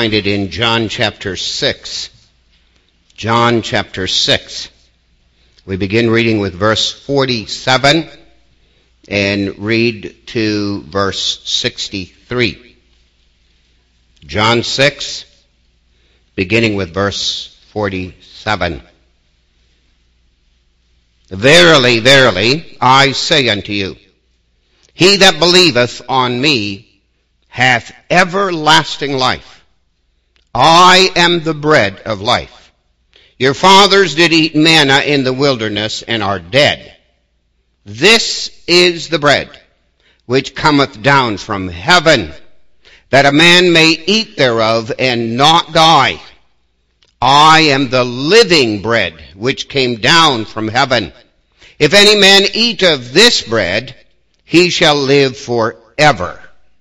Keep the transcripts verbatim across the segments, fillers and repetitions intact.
Find it in John chapter six. John chapter six. We begin reading with verse forty-seven and read to verse sixty-three. John six, beginning with verse forty-seven. Verily, verily, I say unto you, he that believeth on me hath everlasting life. I am the bread of life. Your fathers did eat manna in the wilderness and are dead. This is the bread which cometh down from heaven, that a man may eat thereof and not die. I am the living bread which came down from heaven. If any man eat of this bread, he shall live forever.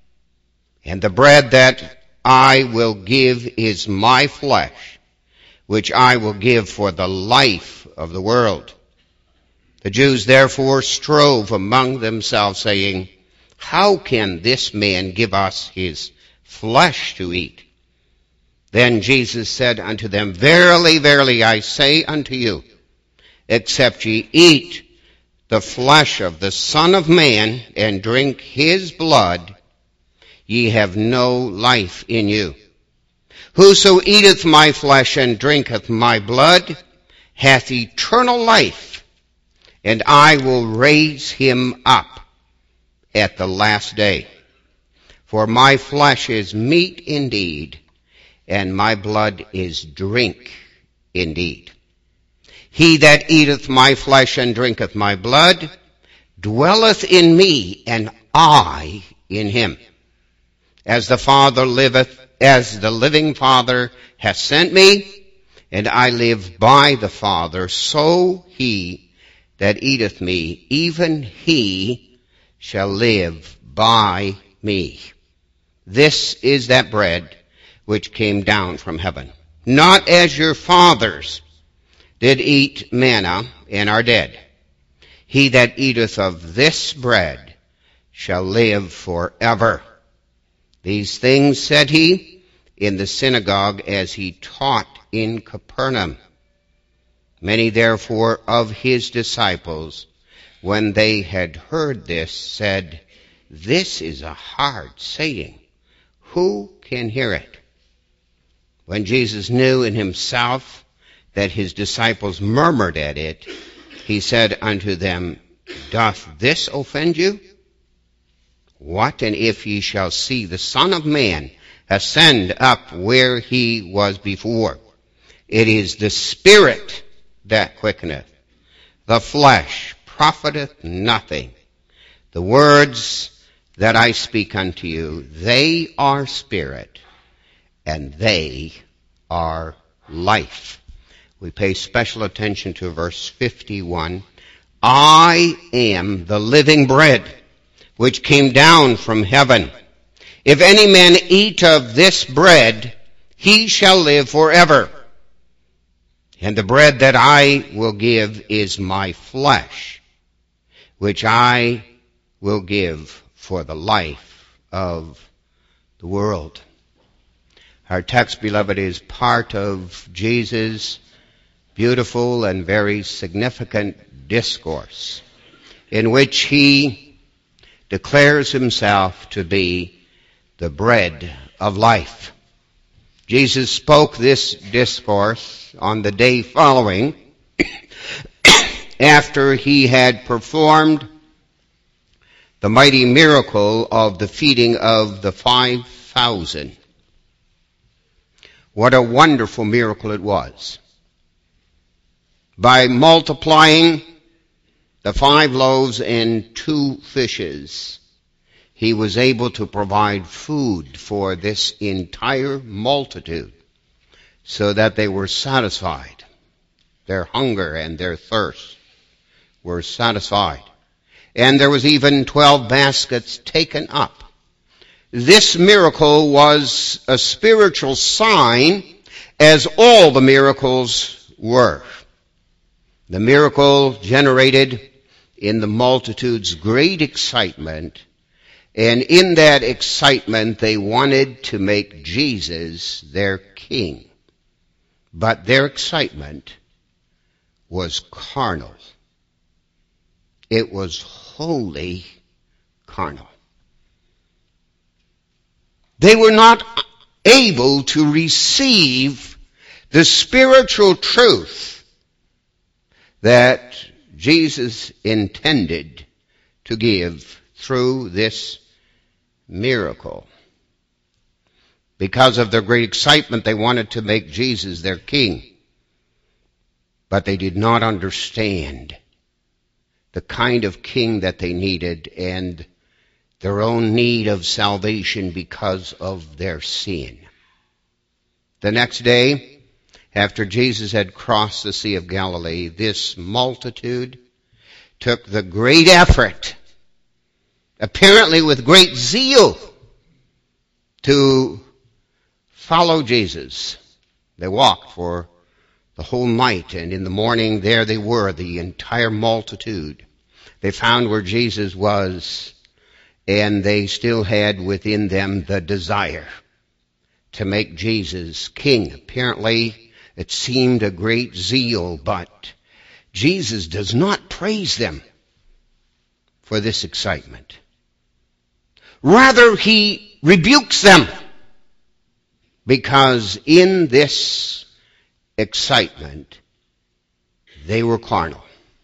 And the bread that I will give is my flesh, which I will give for the life of the world. The Jews therefore strove among themselves, saying, how can this man give us his flesh to eat? Then Jesus said unto them, verily, verily, I say unto you, except ye eat the flesh of the Son of Man and drink his blood, ye have no life in you. Whoso eateth my flesh and drinketh my blood hath eternal life, and I will raise him up at the last day. For my flesh is meat indeed, and my blood is drink indeed. He that eateth my flesh and drinketh my blood dwelleth in me, and I in him. As the Father liveth, as the living Father hath sent me, and I live by the Father, so he that eateth me, even he shall live by me. This is that bread which came down from heaven. Not as your fathers did eat manna and are dead. He that eateth of this bread shall live forever. These things said he in the synagogue as he taught in Capernaum. Many therefore of his disciples, when they had heard this, said, this is a hard saying. Who can hear it? When Jesus knew in himself that his disciples murmured at it, he said unto them, doth this offend you? What, and if ye shall see the Son of Man ascend up where he was before? It is the Spirit that quickeneth. The flesh profiteth nothing. The words that I speak unto you, they are spirit, and they are life. We pay special attention to verse fifty-one. I am the living bread which came down from heaven. If any man eat of this bread, he shall live forever. And the bread that I will give is my flesh, which I will give for the life of the world. Our text, beloved, is part of Jesus' beautiful and very significant discourse in which he declares himself to be the bread of life. Jesus spoke this discourse on the day following after he had performed the mighty miracle of the feeding of the five thousand. What a wonderful miracle it was. By multiplying the five loaves and two fishes, he was able to provide food for this entire multitude so that they were satisfied. Their hunger and their thirst were satisfied. And there was even twelve baskets taken up. This miracle was a spiritual sign, as all the miracles were. The miracle generated in the multitude's great excitement And in that excitement, they wanted to make Jesus their king. But their excitement was carnal. It was wholly carnal. They were not able to receive the spiritual truth that Jesus intended to give through this miracle. Because of their great excitement, they wanted to make Jesus their king. But they did not understand the kind of king that they needed and their own need of salvation because of their sin. The next day, after Jesus had crossed the Sea of Galilee, this multitude took the great effort, apparently with great zeal, to follow Jesus. They walked for the whole night, and in the morning there they were, the entire multitude. They found where Jesus was, and they still had within them the desire to make Jesus king. Apparently, it seemed a great zeal, but Jesus does not praise them for this excitement. Rather, he rebukes them because in this excitement, they were carnal.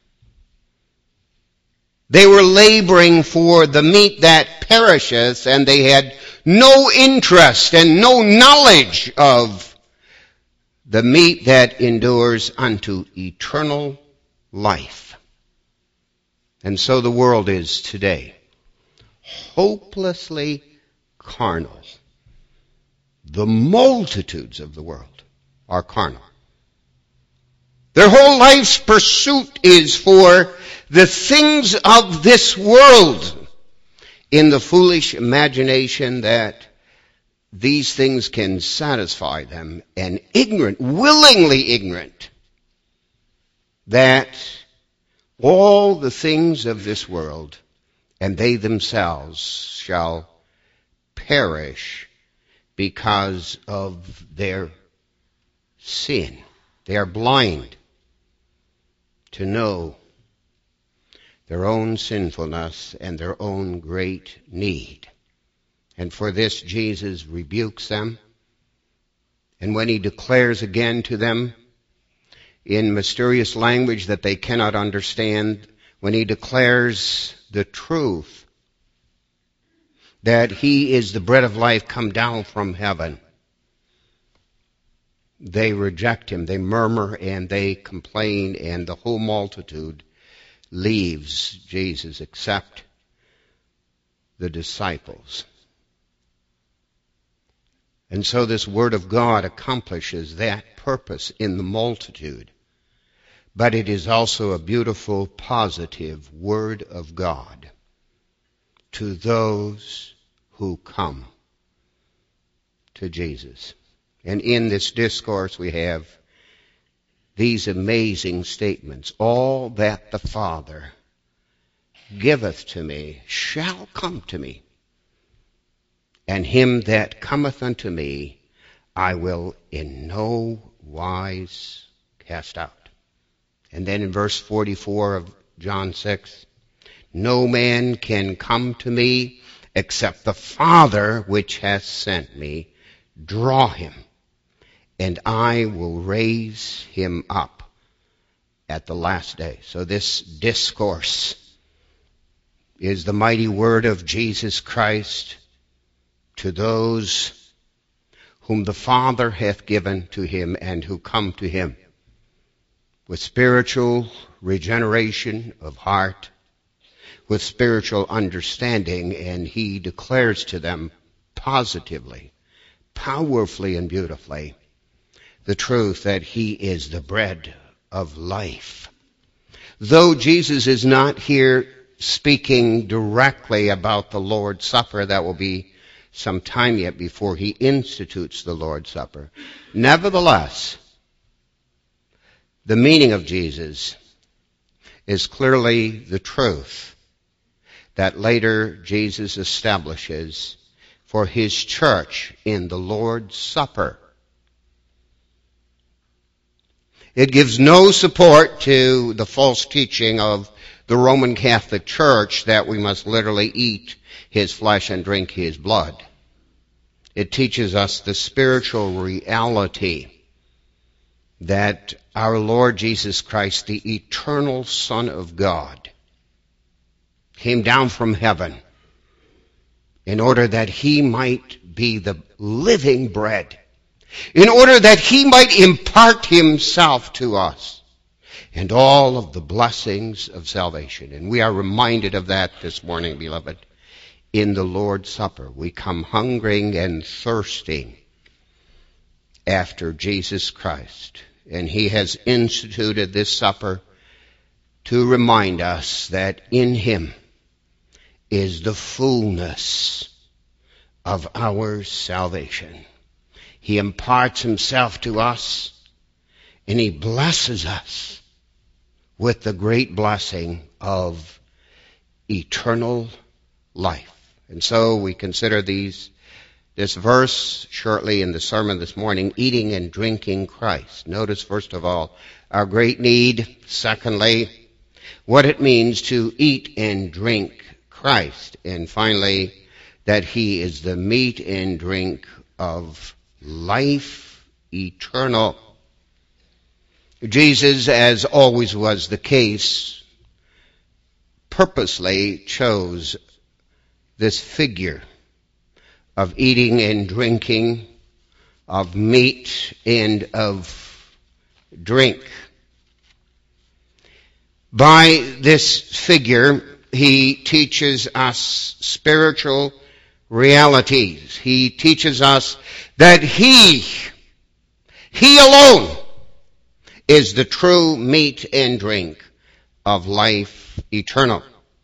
They were laboring for the meat that perisheth, and they had no interest and no knowledge of the meat that endures unto eternal life. And so the world is today, hopelessly carnal. The multitudes of the world are carnal. Their whole life's pursuit is for the things of this world, in the foolish imagination that these things can satisfy them, and ignorant, willingly ignorant, that all the things of this world and they themselves shall perish because of their sin. They are blind to know their own sinfulness and their own great need. And for this Jesus rebukes them. And when he declares again to them in mysterious language that they cannot understand, when he declares the truth that he is the bread of life come down from heaven, they reject him, they murmur and they complain, and the whole multitude leaves Jesus except the disciples. And so this word of God accomplishes that purpose in the multitude. But it is also a beautiful, positive word of God to those who come to Jesus. And in this discourse we have these amazing statements. All that the Father giveth to me shall come to me, and him that cometh unto me I will in no wise cast out. And then in verse forty-four of John six, no man can come to me except the Father which hath sent me draw him, and I will raise him up at the last day. So this discourse is the mighty word of Jesus Christ to those whom the Father hath given to him and who come to him with spiritual regeneration of heart, with spiritual understanding, and he declares to them positively, powerfully and beautifully, the truth that he is the bread of life. Though Jesus is not here speaking directly about the Lord's Supper, that will be some time yet before he institutes the Lord's Supper. Nevertheless, the meaning of Jesus is clearly the truth that later Jesus establishes for his church in the Lord's Supper. It gives no support to the false teaching of the Roman Catholic Church that we must literally eat his flesh and drink his blood. It teaches us the spiritual reality that our Lord Jesus Christ, the eternal Son of God, came down from heaven in order that he might be the living bread, in order that he might impart himself to us and all of the blessings of salvation. And we are reminded of that this morning, beloved. In the Lord's Supper, we come hungering and thirsting after Jesus Christ. And he has instituted this supper to remind us that in him is the fullness of our salvation. He imparts himself to us, and he blesses us with the great blessing of eternal life. And so we consider these, this verse shortly in the sermon this morning, eating and drinking Christ. Notice, first of all, our great need. Secondly, what it means to eat and drink Christ. And finally, that he is the meat and drink of life eternal. Jesus, as always was the case, purposely chose this figure of eating and drinking, of meat and of drink. By this figure, he teaches us spiritual realities. He teaches us that he, he alone, is the true meat and drink of life eternal.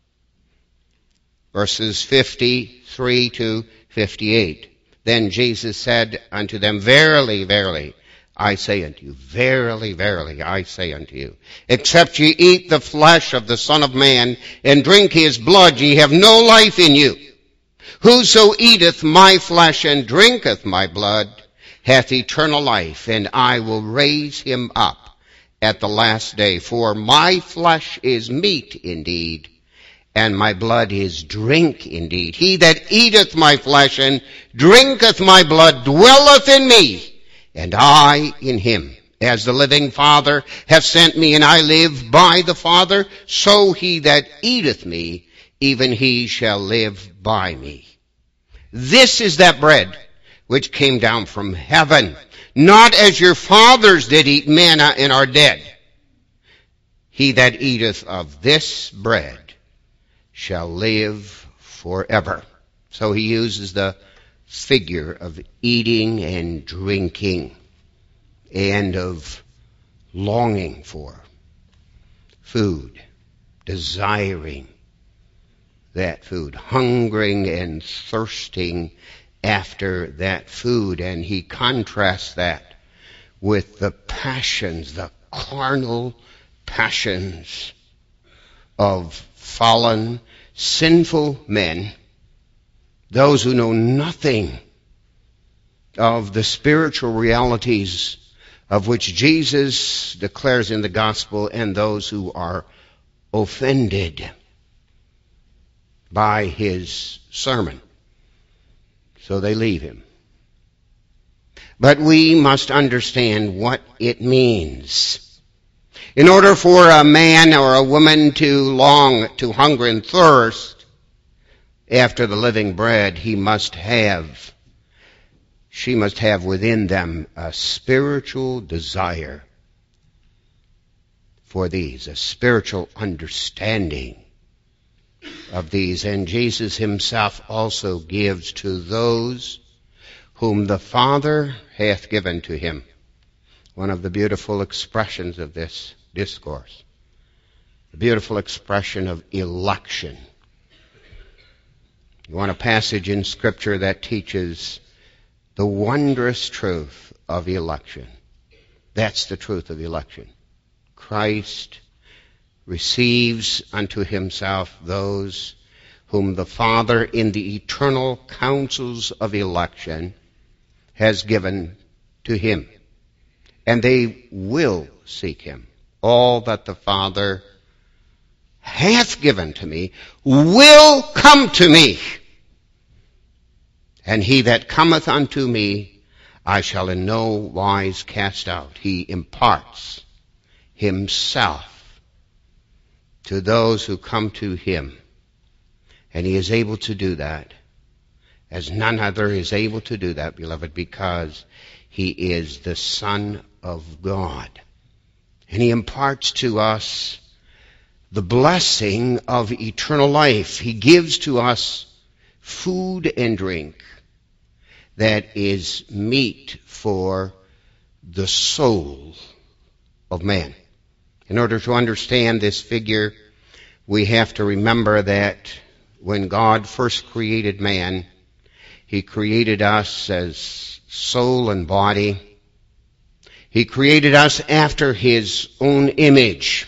Verses fifty-three to fifty-eight. Then Jesus said unto them, Verily, verily, I say unto you, verily, verily, I say unto you, except ye eat the flesh of the Son of Man and drink his blood, ye have no life in you. Whoso eateth my flesh and drinketh my blood hath eternal life, and I will raise him up at the last day. For my flesh is meat indeed, and my blood is drink indeed. He that eateth my flesh and drinketh my blood dwelleth in me, and I in him. As the living Father hath sent me, and I live by the Father, so he that eateth me, even he shall live by me. This is that bread which came down from heaven, not as your fathers did eat manna and are dead. He that eateth of this bread shall live forever. So he uses the figure of eating and drinking and of longing for food, desiring that food, hungering and thirsting after that food. And he contrasts that with the passions, the carnal passions of fallen, sinful men, those who know nothing of the spiritual realities of which Jesus declares in the gospel, and those who are offended by his sermon. So they leave him. But we must understand what it means. In order for a man or a woman to long, to hunger and thirst after the living bread, he must have, she must have within them a spiritual desire for these, a spiritual understanding of these. And Jesus himself also gives to those whom the Father hath given to him. One of the beautiful expressions of this discourse, the beautiful expression of election. You want a passage in Scripture that teaches the wondrous truth of election. That's the truth of election. Christ receives unto himself those whom the Father in the eternal counsels of election has given to him. And they will seek him. All that the Father hath given to me will come to me. And he that cometh unto me, I shall in no wise cast out. He imparts himself to those who come to him. And he is able to do that as none other is able to do that, beloved, because he is the Son of God. And he imparts to us the blessing of eternal life. He gives to us food and drink that is meat for the soul of man. In order to understand this figure, we have to remember that when God first created man, he created us as soul and body. He created us after his own image.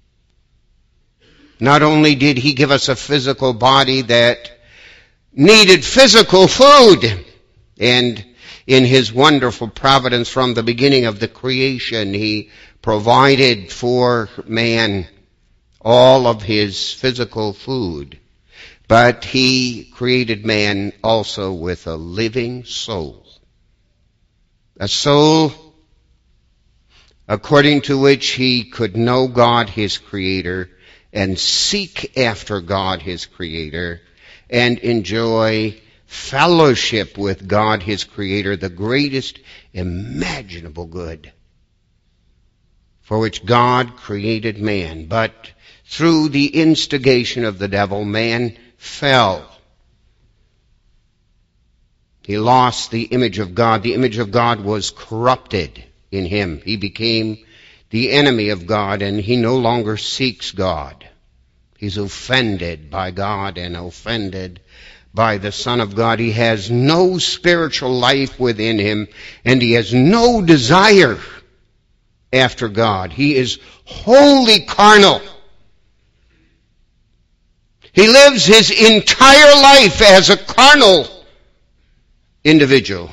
Not only did he give us a physical body that needed physical food, and in his wonderful providence from the beginning of the creation, he provided for man all of his physical food. But he created man also with a living soul. A soul according to which he could know God his Creator and seek after God his Creator and enjoy fellowship with God his Creator, the greatest imaginable good for which God created man. But through the instigation of the devil, man fell. He lost the image of God. The image of God was corrupted in him. He became the enemy of God, and he no longer seeks God. He's offended by God and offended by the Son of God. He has no spiritual life within him, and he has no desire after God. He is wholly carnal. He lives his entire life as a carnal individual.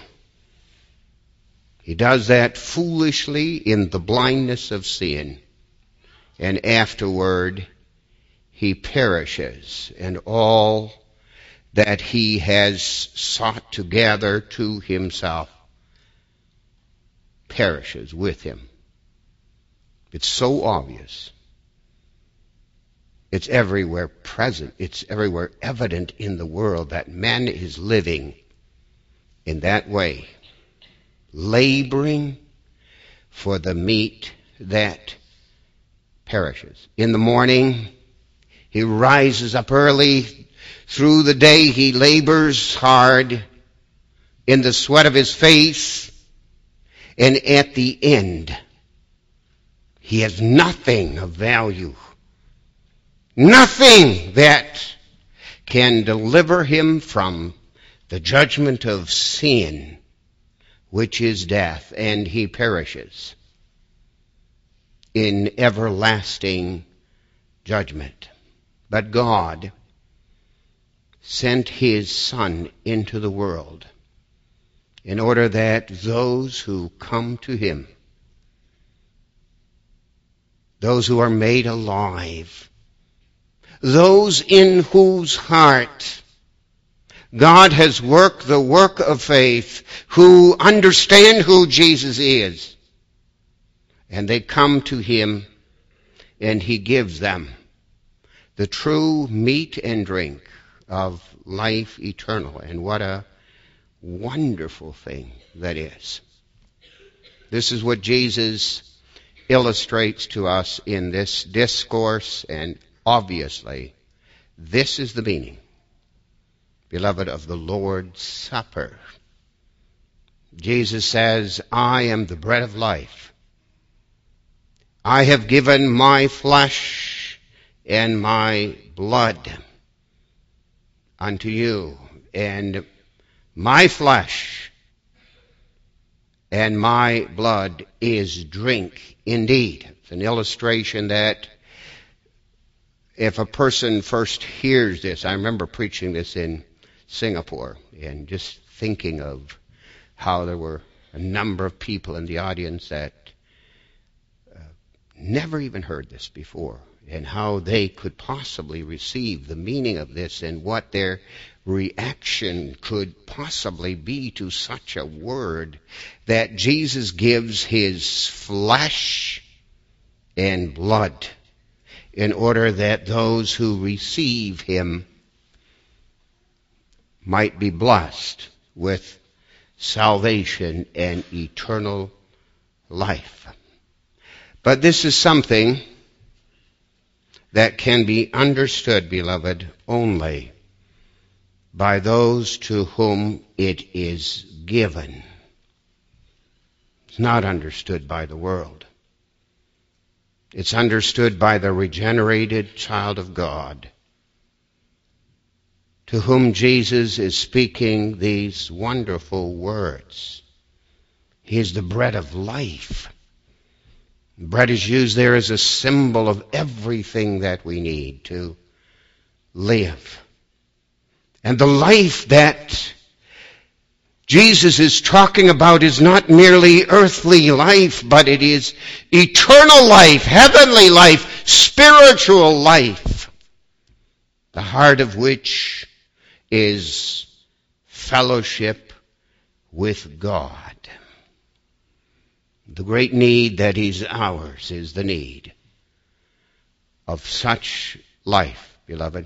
He does that foolishly in the blindness of sin, and afterward he perishes, and all that he has sought to gather to himself perishes with him. It's so obvious. It's everywhere present. It's everywhere evident in the world that man is living in that way, laboring for the meat that perishes. In the morning, he rises up early. Through the day, he labors hard in the sweat of his face. And at the end, he has nothing of value. Nothing that can deliver him from the judgment of sin, which is death, and he perishes in everlasting judgment. But God sent his Son into the world in order that those who come to him, those who are made alive, those in whose heart God has worked the work of faith, who understand who Jesus is, and they come to him, and he gives them the true meat and drink of life eternal. And what a wonderful thing that is. This is what Jesus illustrates to us in this discourse, and obviously this is the meaning, beloved, of the Lord's Supper. Jesus says, I am the bread of life. I have given my flesh and my blood unto you, and my flesh and my blood is drink indeed. It's an illustration that if a person first hears this, I remember preaching this in Singapore and just thinking of how there were a number of people in the audience that uh, never even heard this before, and how they could possibly receive the meaning of this and what their reaction could possibly be to such a word that Jesus gives his flesh and blood in order that those who receive him might be blessed with salvation and eternal life. But this is something that can be understood, beloved, only by those to whom it is given. It's not understood by the world. It's understood by the regenerated child of God, to whom Jesus is speaking these wonderful words. He is the bread of life. Bread is used there as a symbol of everything that we need to live. And the life that Jesus is talking about is not merely earthly life, but it is eternal life, heavenly life, spiritual life, the heart of which is fellowship with God. The great need that is ours is the need of such life, beloved.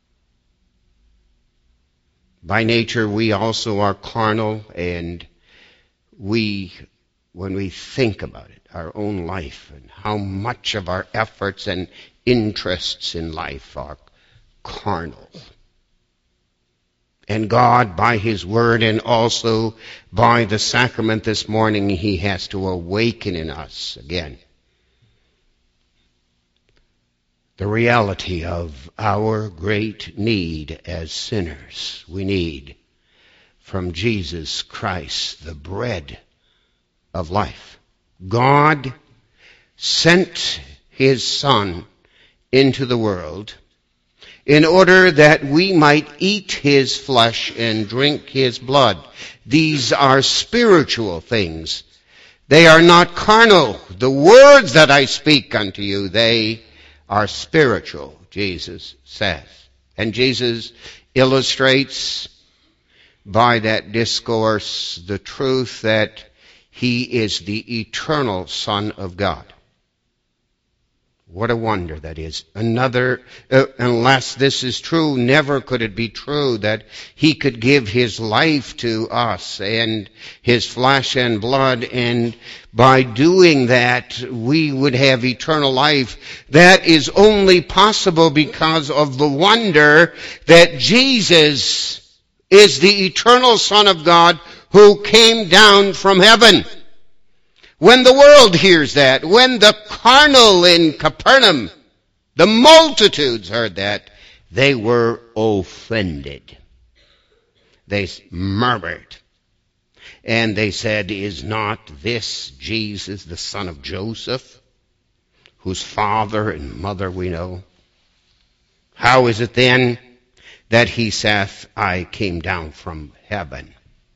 By nature, we also are carnal, and we, when we think about it, our own life and how much of our efforts and interests in life are carnal. And God, by his word and also by the sacrament this morning, he has to awaken in us again the reality of our great need as sinners. We need from Jesus Christ the bread of life. God sent his Son into the world in order that we might eat his flesh and drink his blood. These are spiritual things. They are not carnal. The words that I speak unto you, they are spiritual, Jesus says. And Jesus illustrates by that discourse the truth that he is the eternal Son of God. What a wonder that is. Another, uh, unless this is true, never could it be true that he could give his life to us and his flesh and blood, and by doing that we would have eternal life. That is only possible because of the wonder that Jesus is the eternal Son of God who came down from heaven. When the world hears that, when the carnal in Capernaum, the multitudes heard that, they were offended. They murmured. And they said, is not this Jesus, the son of Joseph, whose father and mother we know? How is it then that he saith, I came down from heaven?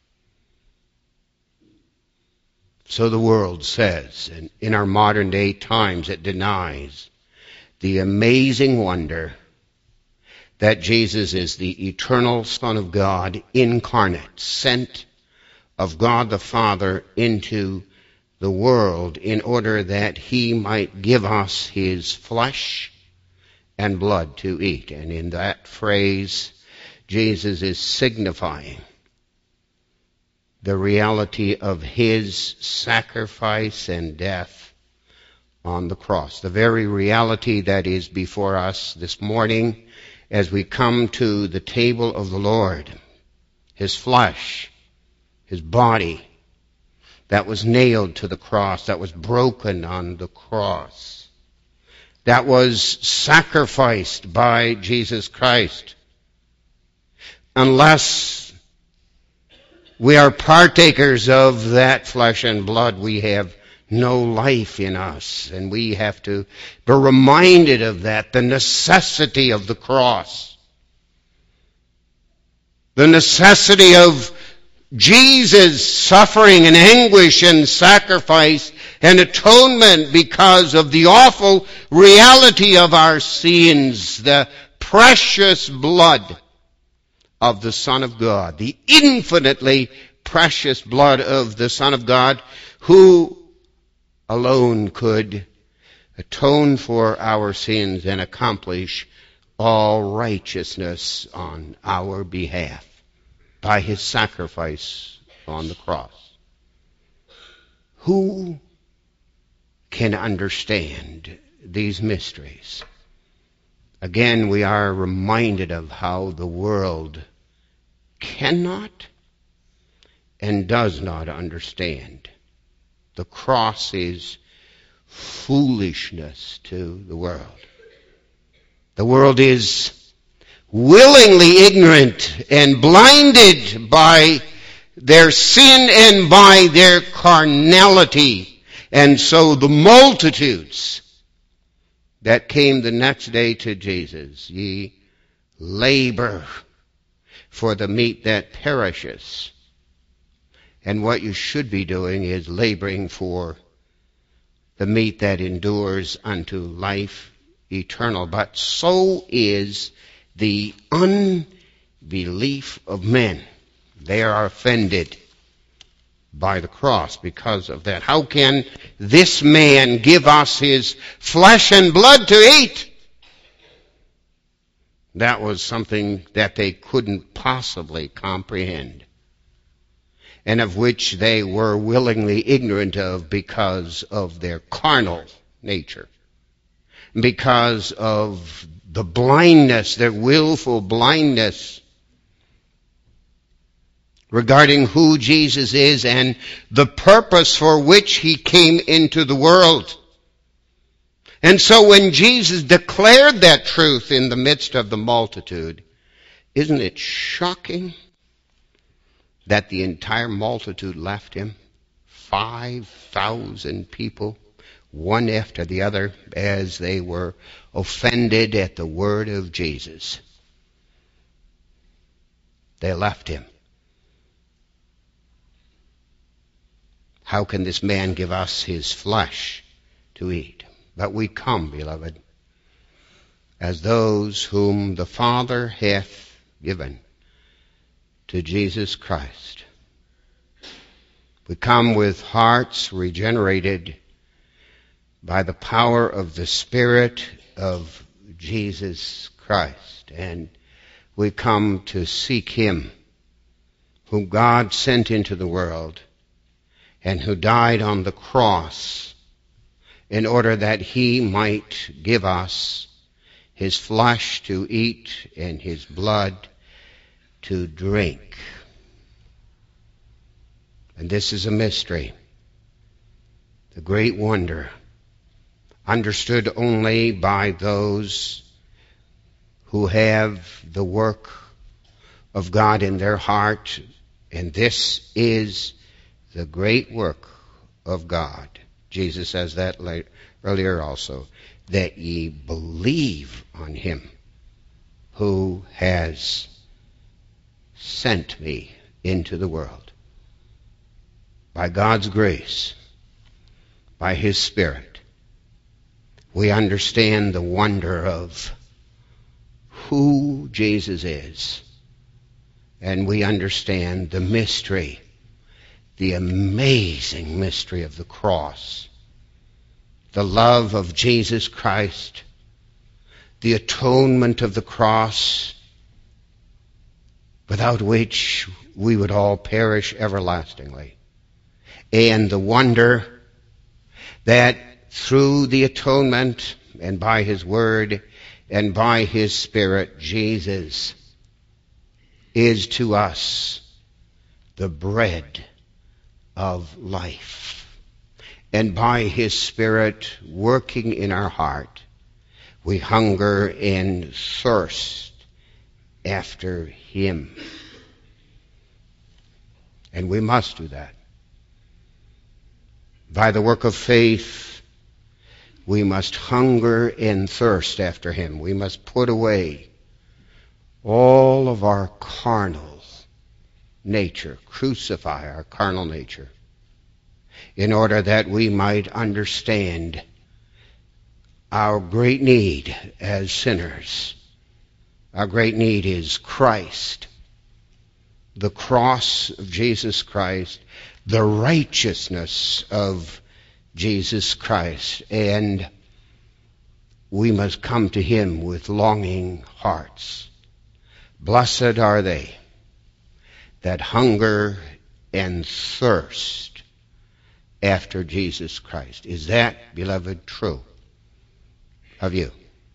So the world says, and in our modern day times it denies the amazing wonder that Jesus is the eternal Son of God, incarnate, sent of God the Father into the world in order that he might give us his flesh and blood to eat. And in that phrase, Jesus is signifying the reality of his sacrifice and death on the cross. The very reality that is before us this morning as we come to the table of the Lord. His flesh, his body that was nailed to the cross, that was broken on the cross, that was sacrificed by Jesus Christ. Unless we are partakers of that flesh and blood, we have no life in us. And we have to be reminded of that, the necessity of the cross. The necessity of Jesus' suffering and anguish and sacrifice and atonement because of the awful reality of our sins, the precious blood of the Son of God, the infinitely precious blood of the Son of God, who alone could atone for our sins and accomplish all righteousness on our behalf by his sacrifice on the cross. Who can understand these mysteries? Again, we are reminded of how the world cannot and does not understand. The cross is foolishness to the world. The world is willingly ignorant and blinded by their sin and by their carnality. And so the multitudes that came the next day to Jesus, ye labor for the meat that perishes. And what you should be doing is laboring for the meat that endures unto life eternal. But so is the unbelief of men. They are offended by the cross because of that. How can this man give us his flesh and blood to eat? That was something that they couldn't possibly comprehend, and of which they were willingly ignorant of because of their carnal nature, because of the blindness, their willful blindness regarding who Jesus is and the purpose for which he came into the world. And so when Jesus declared that truth in the midst of the multitude, isn't it shocking that the entire multitude left him? Five thousand people, one after the other, as they were offended at the word of Jesus. They left him. How can this man give us his flesh to eat? But we come, beloved, as those whom the Father hath given to Jesus Christ. We come with hearts regenerated by the power of the Spirit of Jesus Christ. And we come to seek him whom God sent into the world and who died on the cross in order that he might give us his flesh to eat and his blood to drink. And this is a mystery, the great wonder, understood only by those who have the work of God in their heart. And this is the great work of God. Jesus says that later, earlier also, that ye believe on him who has sent me into the world. By God's grace, by his Spirit, we understand the wonder of who Jesus is. And we understand the mystery, the amazing mystery of the cross, the love of Jesus Christ, the atonement of the cross, without which we would all perish everlastingly, and the wonder that through the atonement and by his word and by his Spirit, Jesus is to us the bread of life. And by his Spirit working in our heart, we hunger and thirst after him. And we must do that. By the work of faith, we must hunger and thirst after him. We must put away all of our carnal nature, crucify our carnal nature, in order that we might understand our great need as sinners. Our great need is Christ, the cross of Jesus Christ, the righteousness of Jesus Christ, and we must come to him with longing hearts. Blessed are they that hunger and thirst after Jesus Christ. Is that, beloved, true of you?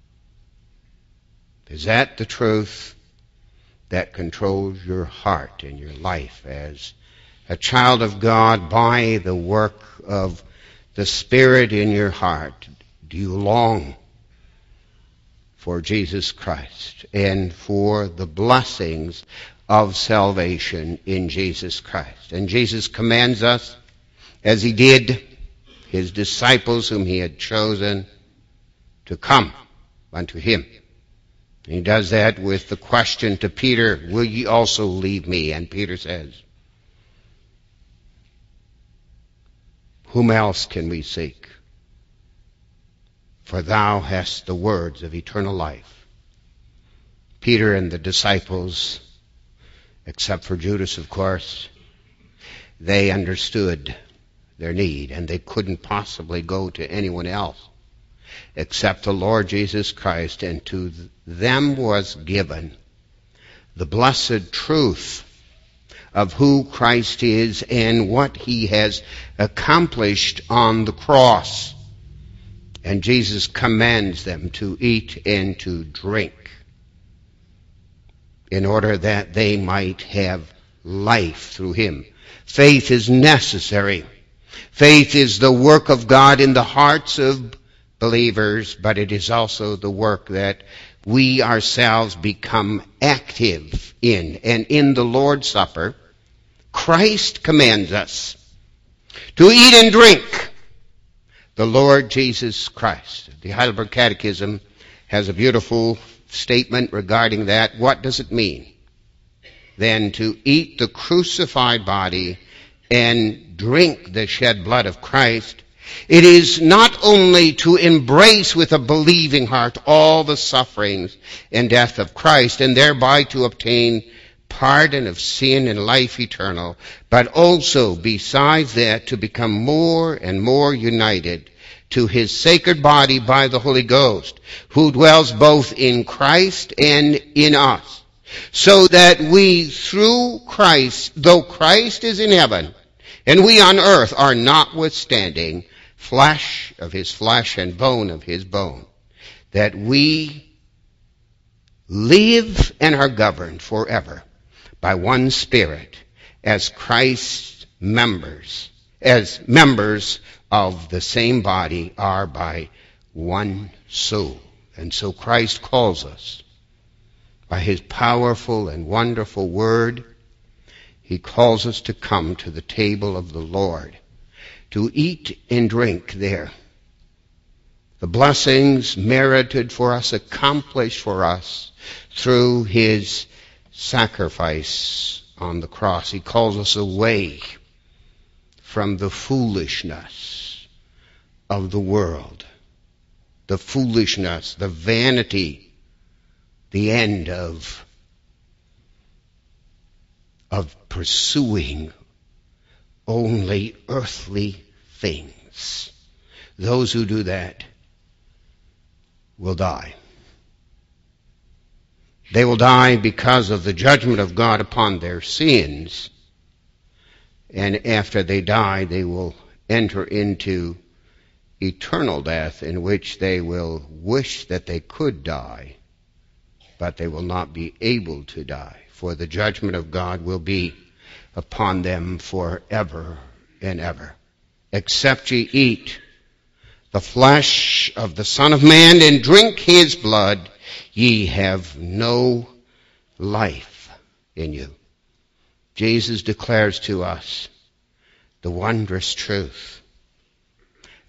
Is that the truth that controls your heart and your life as a child of God by the work of the Spirit in your heart? Do you long for Jesus Christ and for the blessings of salvation in Jesus Christ? And Jesus commands us, as he did his disciples whom he had chosen, to come unto him. And he does that with the question to Peter, will ye also leave me? And Peter says, whom else can we seek? For thou hast the words of eternal life. Peter and the disciples, except for Judas, of course, they understood their need, and they couldn't possibly go to anyone else except the Lord Jesus Christ, and to them was given the blessed truth of who Christ is and what he has accomplished on the cross. And Jesus commands them to eat and to drink in order that they might have life through him. Faith is necessary. Faith is the work of God in the hearts of believers, but it is also the work that we ourselves become active in. And in the Lord's Supper, Christ commands us to eat and drink the Lord Jesus Christ. The Heidelberg Catechism has a beautiful statement regarding that. What does it mean then to eat the crucified body and drink the shed blood of Christ? It is not only to embrace with a believing heart all the sufferings and death of Christ, and thereby to obtain pardon of sin and life eternal, but also, besides that, to become more and more united to his sacred body by the Holy Ghost, who dwells both in Christ and in us, so that we, through Christ, though Christ is in heaven, and we on earth are notwithstanding flesh of his flesh and bone of his bone, that we live and are governed forever by one Spirit as Christ's members, as members of the same body are by one soul. And so Christ calls us by his powerful and wonderful word. He calls us to come to the table of the Lord, to eat and drink there the blessings merited for us, accomplished for us through his sacrifice on the cross. He calls us away from the foolishness of the world, the foolishness, the vanity, the end of, of pursuing only earthly things. Those who do that will die. They will die because of the judgment of God upon their sins. And after they die, they will enter into eternal death, in which they will wish that they could die, but they will not be able to die, for the judgment of God will be upon them forever and ever. Except ye eat the flesh of the Son of Man and drink his blood, ye have no life in you. Jesus declares to us the wondrous truth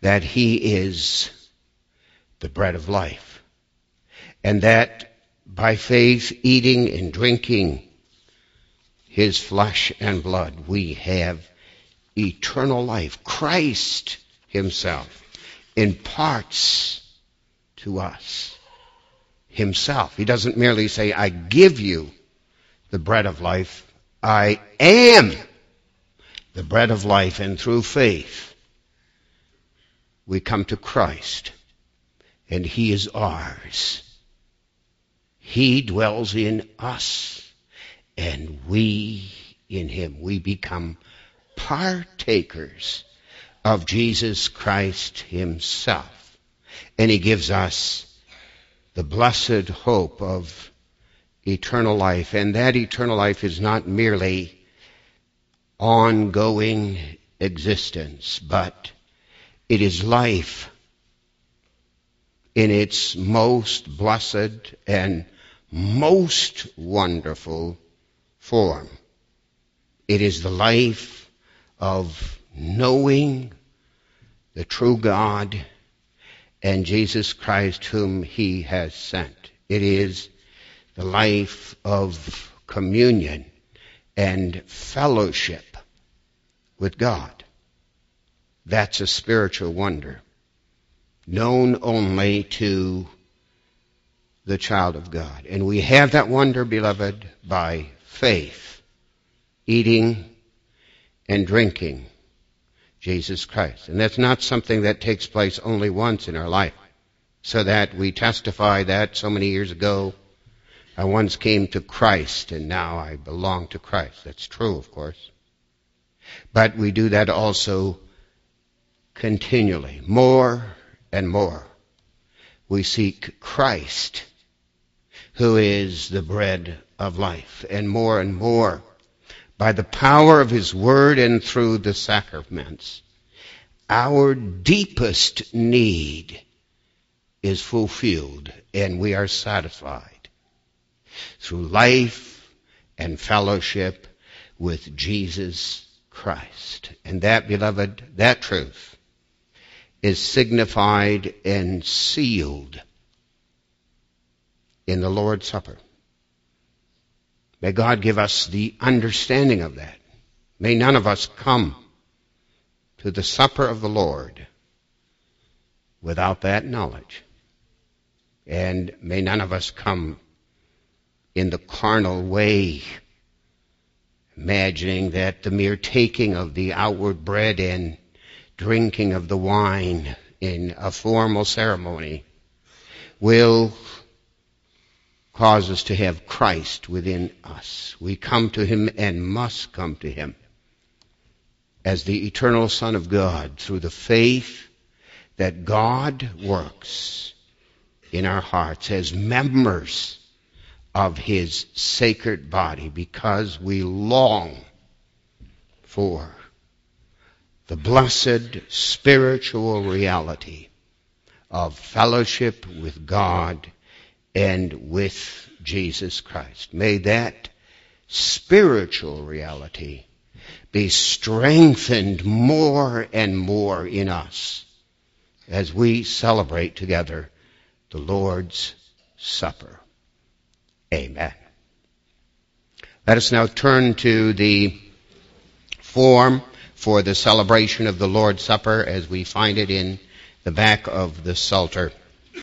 that he is the bread of life, and that by faith, eating and drinking his flesh and blood, we have eternal life. Christ himself imparts to us himself. He doesn't merely say, I give you the bread of life. I am the bread of life, and through faith we come to Christ, and he is ours. He dwells in us, and we in him. We become partakers of Jesus Christ himself, and he gives us the blessed hope of eternal life. And that eternal life is not merely ongoing existence, but it is life in its most blessed and most wonderful form. It is the life of knowing the true God and Jesus Christ whom he has sent. It is the life of communion and fellowship with God. That's a spiritual wonder, known only to the child of God. And we have that wonder, beloved, by faith, eating and drinking Jesus Christ. And that's not something that takes place only once in our life, so that we testify that so many years ago I once came to Christ and now I belong to Christ. That's true, of course. But we do that also continually, more and more. We seek Christ, who is the bread of life, and more and more, by the power of his word and through the sacraments, our deepest need is fulfilled, and we are satisfied through life and fellowship with Jesus Christ. And that, beloved, that truth is signified and sealed in the Lord's Supper. May God give us the understanding of that. May none of us come to the supper of the Lord without that knowledge. And may none of us come in the carnal way, imagining that the mere taking of the outward bread and drinking of the wine in a formal ceremony will cause us to have Christ within us. We come to him and must come to him as the eternal Son of God through the faith that God works in our hearts as members of his sacred body, because we long for the blessed spiritual reality of fellowship with God and with Jesus Christ. May that spiritual reality be strengthened more and more in us as we celebrate together the Lord's Supper. Amen. Let us now turn to the form for the celebration of the Lord's Supper as we find it in the back of the Psalter.